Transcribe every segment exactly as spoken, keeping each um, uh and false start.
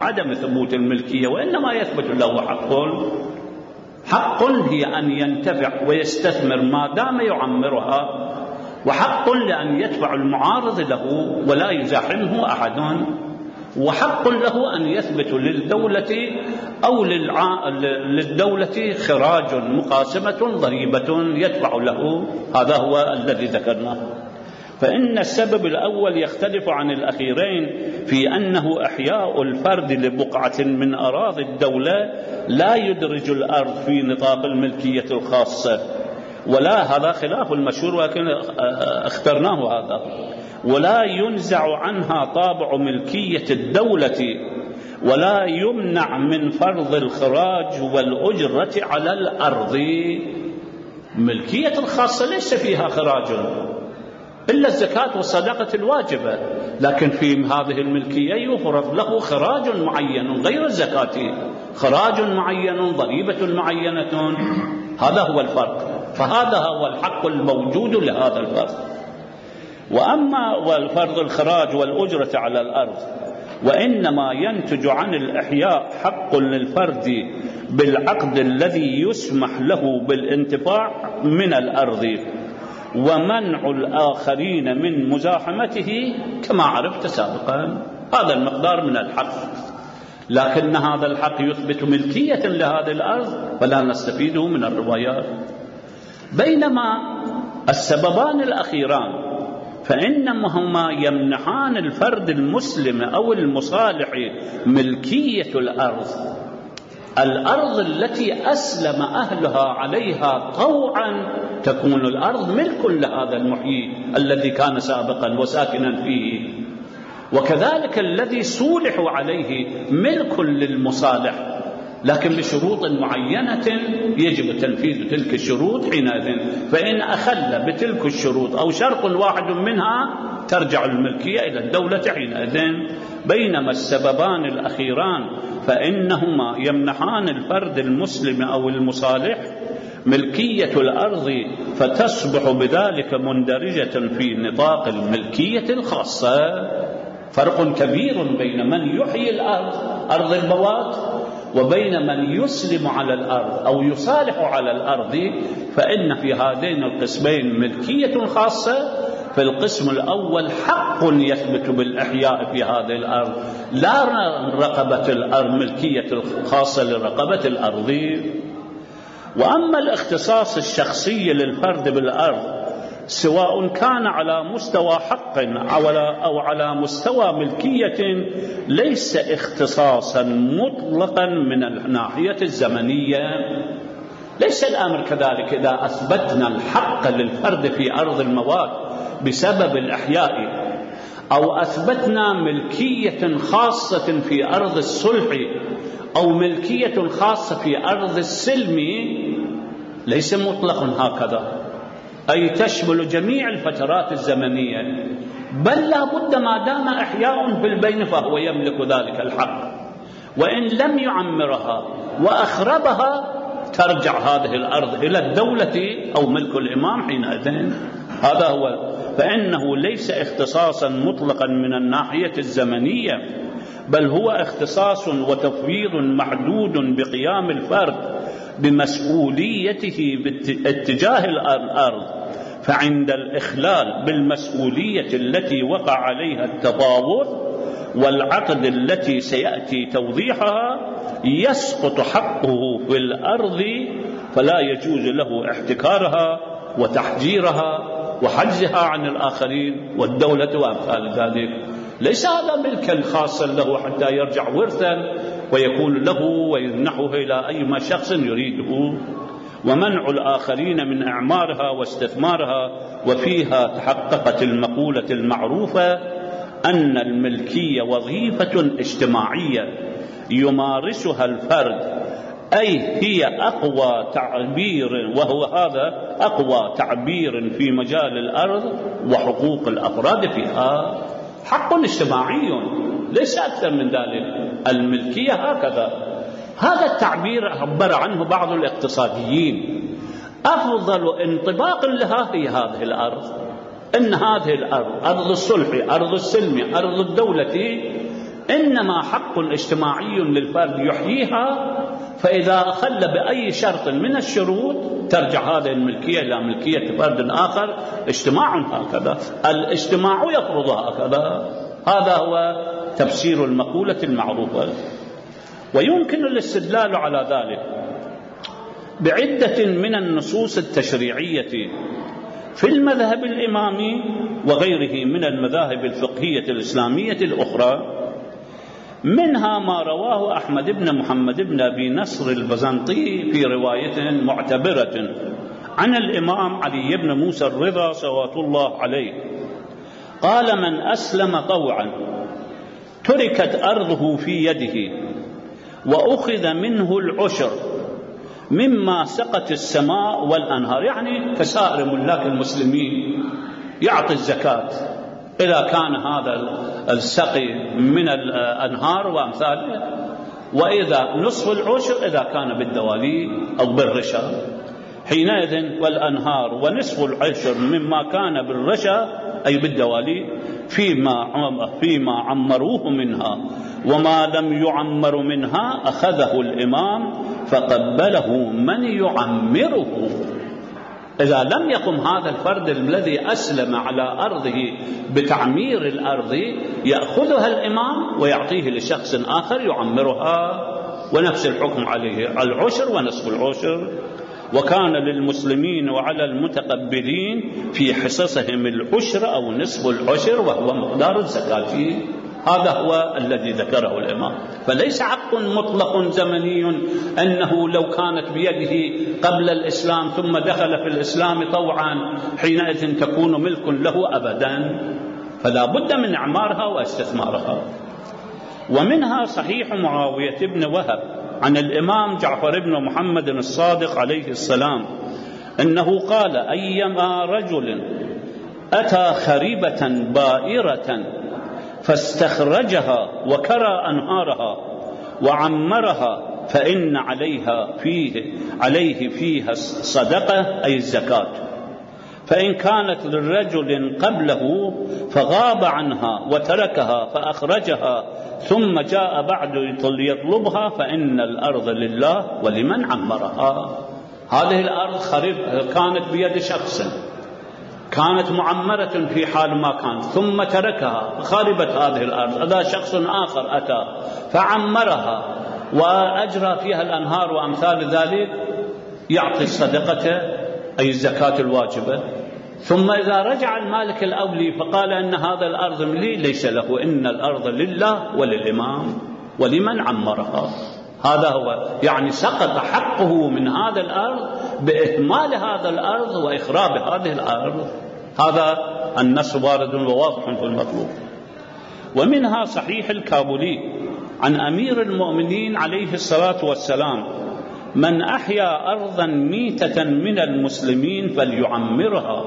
عدم ثبوت الملكية، وإنما يثبت له حق. حق هي أن ينتفع ويستثمر ما دام يعمرها، وحق لأن يدفع المعارض له ولا يزاحمه أحد، وحق له أن يثبت للدولة أو للع... للدولة خراج مقاسمة ضريبة يدفع له. هذا هو الذي ذكرناه. فإن السبب الأول يختلف عن الأخيرين في أنه إحياء الفرد لبقعة من أراضي الدولة لا يدرج الأرض في نطاق الملكية الخاصة، ولا هذا خلاف المشهور ولكن اخترناه هذا، ولا ينزع عنها طابع ملكية الدولة، ولا يمنع من فرض الخراج والأجرة على الأرض. ملكية الخاصة ليس فيها خراج إلا الزكاة والصدقة الواجبة، لكن في هذه الملكية يفرض له خراج معين غير الزكاة، خراج معين، ضريبة معينة. هذا هو الفرق. فهذا هو الحق الموجود لهذا الفرد. وأما والفرض الخراج والأجرة على الأرض وإنما ينتج عن الإحياء حق للفرد بالعقد الذي يسمح له بالانتفاع من الأرض، ومنع الآخرين من مزاحمته كما عرفت سابقا. هذا المقدار من الحق، لكن هذا الحق يثبت ملكية لهذه الأرض فلا نستفيده من الروايات. بينما السببان الأخيران فإنهما يمنحان الفرد المسلم أو المصالح ملكية الأرض، الأرض التي أسلم أهلها عليها طوعا تكون الأرض ملك لهذا المحيي الذي كان سابقا وساكنا فيه، وكذلك الذي صولحوا عليه ملك للمصالح، لكن بشروط معينة يجب تنفيذ تلك الشروط حينئذ. فإن أخل بتلك الشروط أو شرط واحد منها ترجع الملكية إلى الدولة حينئذ. بينما السببان الأخيران فإنهما يمنحان الفرد المسلم أو المصالح ملكية الأرض، فتصبح بذلك مندرجة في نطاق الملكية الخاصة. فرق كبير بين من يحيي الأرض أرض البوات وبين من يسلم على الأرض أو يصالح على الأرض. فإن في هذين القسمين ملكية خاصة. في القسم الأول حق يثبت بالإحياء في هذه الأرض، لا رقبة الأرض ملكية الخاصة لرقبة الأرض. وأما الاختصاص الشخصي للفرد بالأرض سواء كان على مستوى حق أو على مستوى ملكية ليس اختصاصا مطلقا من الناحية الزمنية. ليس الأمر كذلك. إذا أثبتنا الحق للفرد في أرض المواد بسبب الإحياء أو أثبتنا ملكية خاصة في أرض الصلح أو ملكية خاصة في أرض السلم ليس مطلقا هكذا، أي تشمل جميع الفترات الزمنية، بل لا بد ما دام إحياء في البين فهو يملك ذلك الحق، وإن لم يعمرها وأخربها ترجع هذه الأرض إلى الدولة أو ملك الإمام حينئذ. هذا هو. فإنه ليس اختصاصا مطلقا من الناحية الزمنية، بل هو اختصاص وتفويض محدود بقيام الفرد بمسؤوليته باتجاه الأرض. فعند الإخلال بالمسؤولية التي وقع عليها التفاوض والعقد التي سيأتي توضيحها يسقط حقه في الأرض، فلا يجوز له احتكارها وتحجيرها وحجزها عن الآخرين والدولة وأمثال ذلك. ليس هذا ملكا خاصا له حتى يرجع ورثا ويكون له ويمنحه إلى أي شخص يريده. ومنع الآخرين من إعمارها واستثمارها. وفيها تحققت المقولة المعروفة أن الملكية وظيفة اجتماعية يمارسها الفرد، أي هي أقوى تعبير، وهو هذا أقوى تعبير في مجال الأرض وحقوق الأفراد فيها. حق اجتماعي ليس أكثر من ذلك. الملكية هكذا. هذا التعبير عبر عنه بعض الاقتصاديين. أفضل انطباق لها هي هذه الأرض، إن هذه الأرض أرض الصلح، أرض السلم، أرض الدولة، إنما حق اجتماعي للفرد يحييها، فإذا أخل بأي شرط من الشروط ترجع هذه الملكية إلى ملكية فرد آخر. اجتماع هكذا، الاجتماع يفرض هكذا. هذا هو تفسير المقولة المعروفة. ويمكن الاستدلال على ذلك بعدة من النصوص التشريعية في المذهب الإمامي وغيره من المذاهب الفقهية الإسلامية الأخرى، منها ما رواه أحمد بن محمد بن أبي نصر البزنطي في رواية معتبرة عن الإمام علي بن موسى الرضا صلوات الله عليه قال: من أسلم طوعا تركت أرضه في يده وأخذ منه العشر مما سقت السماء والأنهار، يعني كسائر ملاك المسلمين يعطي الزكاة إذا كان هذا السقي من الأنهار وأمثاله، وإذا نصف العشر إذا كان بالدوالي أو بالرشا، حينئذ والأنهار ونصف العشر مما كان بالرشا أي بالدوالي فيما فيما عمروه منها، وما لم يعمر منها أخذه الإمام فقبله من يعمره. إذا لم يقم هذا الفرد الذي أسلم على أرضه بتعمير الأرض يأخذها الإمام ويعطيه لشخص آخر يعمرها، ونفس الحكم عليه العشر ونصف العشر. وكان للمسلمين وعلى المتقبلين في حصصهم العشر أو نصف العشر وهو مقدار الزكاة. هذا هو الذي ذكره الإمام. فليس حق مطلق زمني أنه لو كانت بيده قبل الإسلام ثم دخل في الإسلام طوعا حينئذ تكون ملك له أبدا، فلا بد من إعمارها واستثمارها. ومنها صحيح معاوية بن وهب عن الإمام جعفر بن محمد الصادق عليه السلام أنه قال: أيما رجل أتى خريبة بائرة فاستخرجها وكرى أنهارها وعمرها فإن عليها فيه عليه فيها صدقة أي الزكاة، فإن كانت للرجل قبله فغاب عنها وتركها فأخرجها ثم جاء بعد ليطلبها فإن الأرض لله ولمن عمرها. هذه الأرض خريب كانت بيد شخص، كانت معمرة في حال ما كان، ثم تركها خربت هذه الأرض، هذا شخص آخر أتى فعمرها وأجرى فيها الأنهار وأمثال ذلك، يعطي الصدقة أي الزكاة الواجبة. ثم إذا رجع المالك الأولي فقال أن هذا الأرض لي، ليس له، إن الأرض لله وللإمام ولمن عمرها. هذا هو، يعني سقط حقه من هذا الأرض بإهمال هذا الأرض وإخراب هذه الأرض. هذا النص وارد وواضح في المطلوب. ومنها صحيح الكابولي عن أمير المؤمنين عليه الصلاة والسلام: من أحيا أرضا ميتة من المسلمين فليعمرها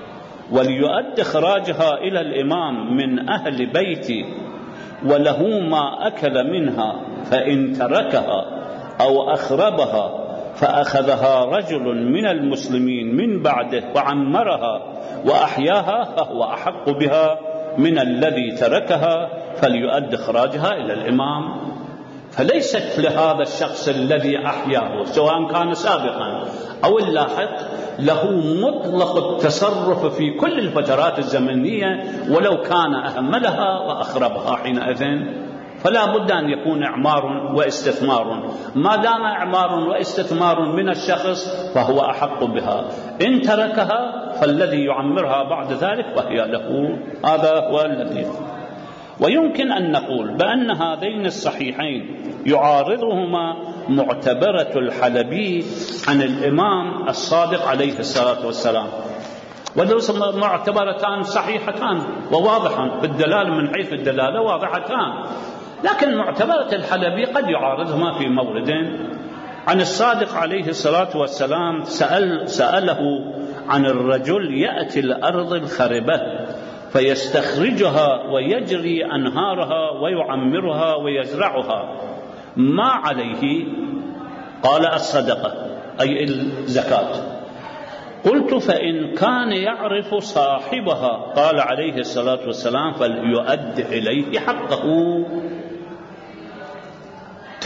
وليؤد إخراجها إلى الإمام من أهل بيتي وله ما أكل منها، فإن تركها أو أخربها فأخذها رجل من المسلمين من بعده وعمرها وأحياها فهو أحق بها من الذي تركها فليؤد إخراجها إلى الإمام. فليست لهذا الشخص الذي أحياه سواء كان سابقا أو اللاحق له مطلق التصرف في كل الفترات الزمنية ولو كان أهملها وأخربها حينئذ. فلا بد أن يكون إعمار واستثمار، ما دام إعمار واستثمار من الشخص فهو أحق بها، إن تركها فالذي يعمرها بعد ذلك وهي له. هذا هو الذي. ويمكن أن نقول بأن هذين الصحيحين يعارضهما معتبرة الحلبي عن الإمام الصادق عليه الصلاة والسلام، ودرس معتبرتان صحيحتان وواضحان في الدلالة، من حيث الدلالة واضحتان، لكن معتبرة الحلبي قد يعارضهما في مورد. عن الصادق عليه الصلاة والسلام سأل سأله عن الرجل يأتي الأرض الخربة فيستخرجها ويجري أنهارها ويعمرها ويزرعها، ما عليه؟ قال: الصدقة أي الزكاة. قلت: فإن كان يعرف صاحبها؟ قال عليه الصلاة والسلام: فليؤد إليه حقه.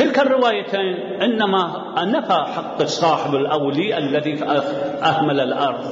تلك الروايتين إنما نفى حق الصاحب الأولي الذي أهمل الأرض.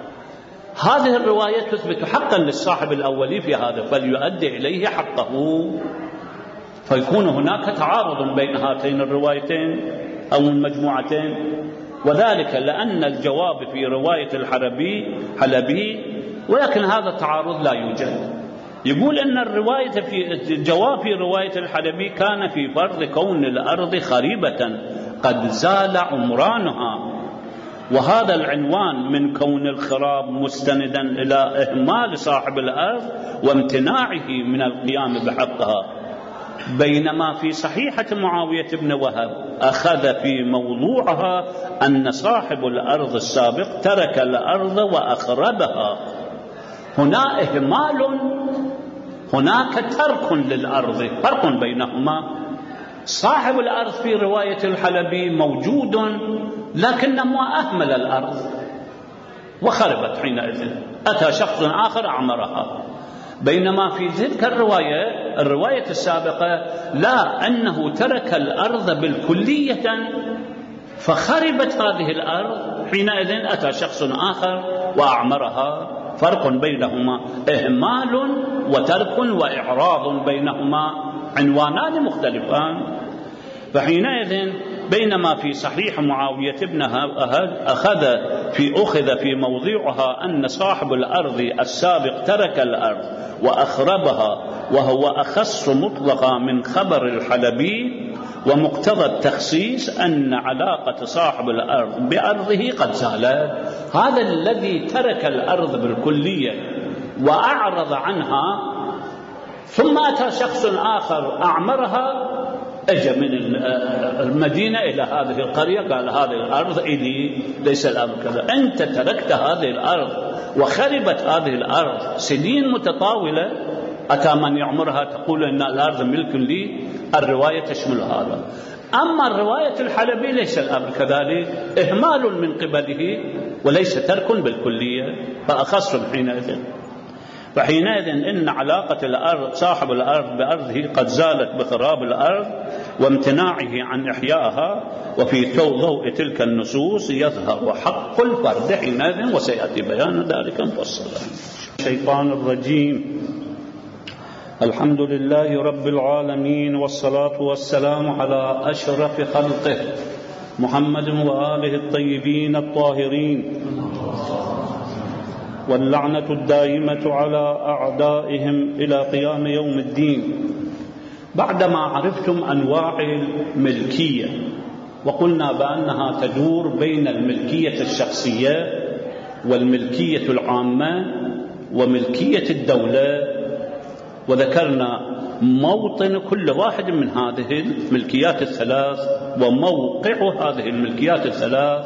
هذه الرواية تثبت حقا للصاحب الأولي في هذا، فليؤدي إليه حقه، فيكون هناك تعارض بين هاتين الروايتين أو المجموعتين، وذلك لأن الجواب في رواية الحلبي حلبي، ولكن هذا التعارض لا يوجد. يقول أن الرواية في الجواب في رواية الحلبي كان في فرض كون الأرض خريبة قد زال عمرانها، وهذا العنوان من كون الخراب مستندا إلى إهمال صاحب الأرض وامتناعه من القيام بحقها، بينما في صحيحة معاوية بن وهب أخذ في موضوعها أن صاحب الأرض السابق ترك الأرض وأخربها. هنا إهمال، هناك ترك للأرض، فرق بينهما. صاحب الأرض في رواية الحلبي موجود لكنه أهمل الأرض وخربت حينئذ، أتى شخص آخر أعمرها، بينما في تلك الرواية الرواية السابقة لا، أنه ترك الأرض بالكلية فخربت هذه الأرض، حينئذ أتى شخص آخر وأعمرها. فرق بينهما، إهمال وترك وإعراض بينهما عنوانان مختلفان. فحينئذ بينما في صحيح معاوية بن أخذ في أخذ في موضوعها أن صاحب الأرض السابق ترك الأرض وأخربها، وهو أخص مطلقا من خبر الحلبي، ومقتضى التخصيص أن علاقة صاحب الأرض بأرضه قد زالت. هذا الذي ترك الأرض بالكلية وأعرض عنها ثم أتى شخص آخر أعمرها، أجى من المدينة إلى هذه القرية قال هذه الأرض إلي، ليس الأمر كذا، أنت تركت هذه الأرض وخربت هذه الأرض سنين متطاولة، أتى من يعمرها تقول إن الأرض ملك لي. الرواية تشمل هذا. أما الرواية الحلبي ليس الأمر كذلك، إهمال من قبله وليس ترك بالكلية، فأخص حينئذ. فحينئذ إن علاقة الأرض صاحب الأرض بأرضه قد زالت بخراب الأرض وامتناعه عن إحيائها، وفي ضوء تلك النصوص يظهر حق الفرد حينئذ، وسيأتي بيان ذلك مفصلا. الشيطان الرجيم. الحمد لله رب العالمين، والصلاة والسلام على أشرف خلقه محمد وآله الطيبين الطاهرين، واللعنة الدائمة على أعدائهم إلى قيام يوم الدين. بعدما عرفتم أنواع الملكية وقلنا بأنها تدور بين الملكية الشخصية والملكية العامة وملكية الدولة، وذكرنا موطن كل واحد من هذه الملكيات الثلاث وموقع هذه الملكيات الثلاث.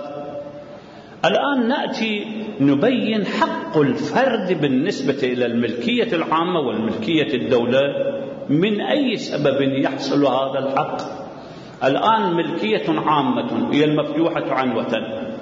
الآن نأتي نبين حق الفرد بالنسبة إلى الملكية العامة والملكية الدولة، من أي سبب يحصل هذا الحق. الآن ملكية عامة هي المفتوحة عنوة،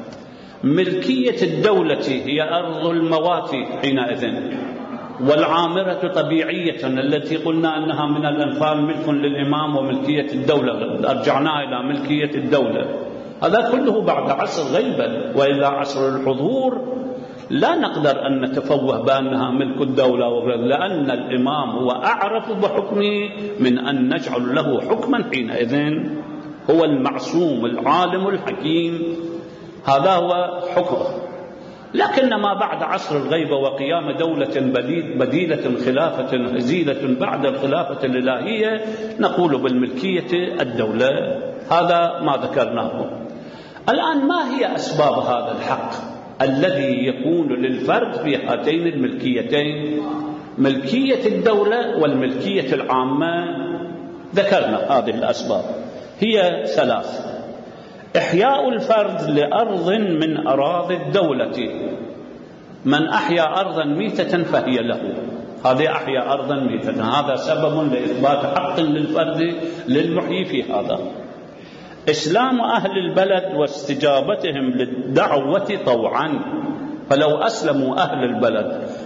ملكية الدولة هي أرض المواتي حينئذ، والعامرة طبيعية التي قلنا أنها من الأنفال ملك للإمام، وملكية الدولة أرجعنا إلى ملكية الدولة. هذا كله بعد عصر غيبة، وإلى عصر الحضور لا نقدر أن نتفوه بأنها ملك الدولة، لأن الإمام هو أعرف بحكمه من أن نجعل له حكما حينئذ، هو المعصوم العالم الحكيم، هذا هو حكمه. لكن ما بعد عصر الغيبة وقيام دولة بديلة خلافة هزيلة بعد الخلافة الإلهية نقول بالملكية الدولة، هذا ما ذكرناه. الآن ما هي أسباب هذا الحق الذي يكون للفرد في هاتين الملكيتين، ملكية الدولة والملكية العامة؟ ذكرنا هذه الأسباب هي ثلاث: إحياء الفرد لأرض من أراضي الدولة، من أحيا أرضا ميتة فهي له، هذا أحيا أرضا ميتة، هذا سبب لإثبات حق للفرد للمحيي في هذا. إسلام أهل البلد واستجابتهم للدعوة طوعا، فلو أسلموا أهل البلد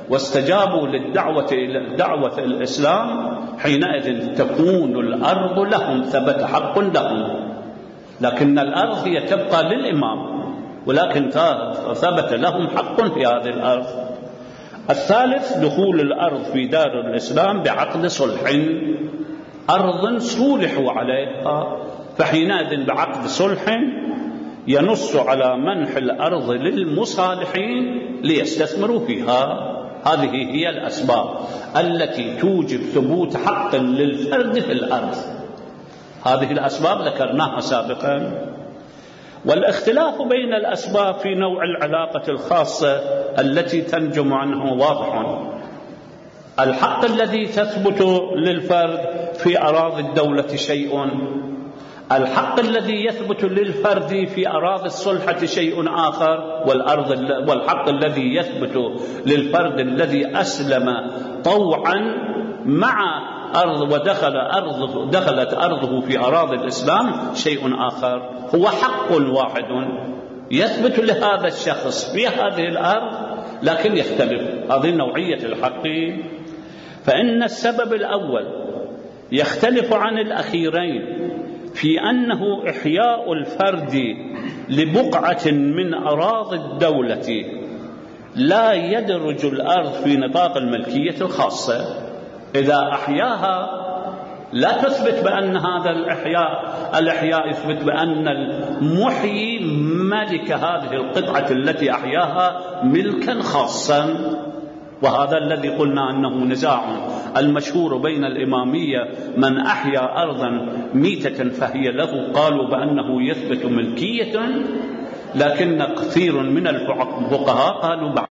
واستجابوا للدعوة إلى دعوة الإسلام حينئذ تكون الأرض لهم، ثبت حق لهم، لكن الأرض هي تبقى للإمام، ولكن ثبت لهم حق في هذه الأرض. الثالث دخول الأرض في دار الإسلام بعقد صلح، أرض صولحوا عليها، فحينئذ بعقد صلح ينص على منح الأرض للمصالحين ليستثمروا فيها. هذه هي الأسباب التي توجب ثبوت حق للفرد في الأرض. هذه الأسباب ذكرناها سابقا. والاختلاف بين الأسباب في نوع العلاقة الخاصة التي تنجم عنه واضح. الحق الذي تثبت للفرد في أراضي الدولة شيء، الحق الذي يثبت للفرد في أراضي الصلحة شيء آخر، والأرض والحق الذي يثبت للفرد الذي أسلم طوعا مع أرض ودخل أرضه دخلت أرضه في أراضي الإسلام شيء آخر. هو حق واحد يثبت لهذا الشخص في هذه الأرض، لكن يختلف. هذه نوعية الحق. فإن السبب الأول يختلف عن الأخيرين في أنه إحياء الفرد لبقعة من أراضي الدولة لا يدرج الأرض في نطاق الملكية الخاصة. إذا أحياها لا تثبت بأن هذا الإحياء الإحياء يثبت بأن المحيي ملك هذه القطعة التي أحياها ملكا خاصا. وهذا الذي قلنا أنه نزاع المشهور بين الإمامية، من أحيا أرضا ميتة فهي له، قالوا بأنه يثبت ملكية، لكن كثير من الفقهاء قالوا